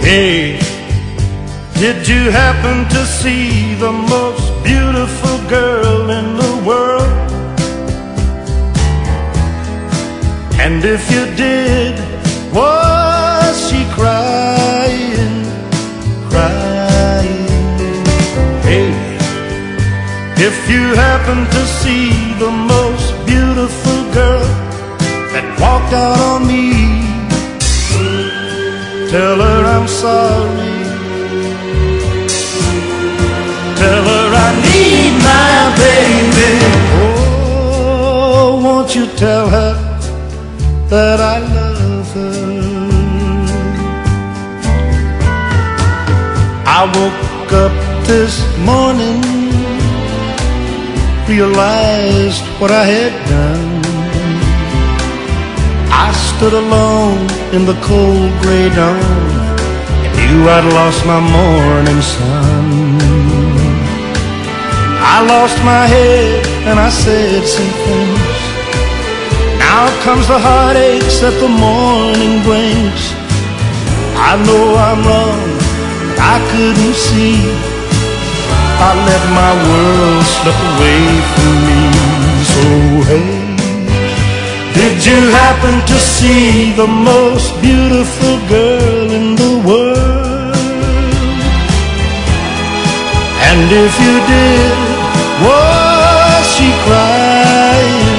Hey, did you happen to see the most beautiful girl in the world? And if you did, was she crying, crying? Hey, if you happen to see the most beautiful girl that walked out on me, tell her I'm sorry. Tell her I need my baby. Oh, won't you tell her that I love her? I woke up this morning, realized what I had done. I stood alone in the cold gray dawn and knew I'd lost my morning sun. I lost my head and I said some things. Now comes the heartaches that the morning brings. I know I'm wrong, but I couldn't see. I let my world slip away from me. So hey, did you happen to see the most beautiful girl in the world? And if you did, was she crying,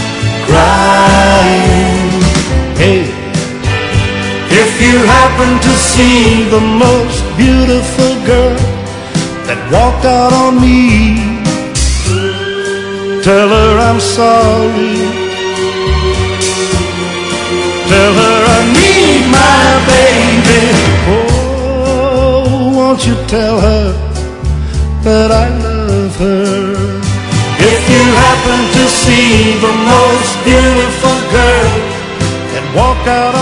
crying? Hey, if you happen to see the most beautiful girl that walked out on me, tell her I'm sorry. Tell her I need my baby. Oh, won't you tell her that I love her? If you happen to see the most beautiful girl that walked out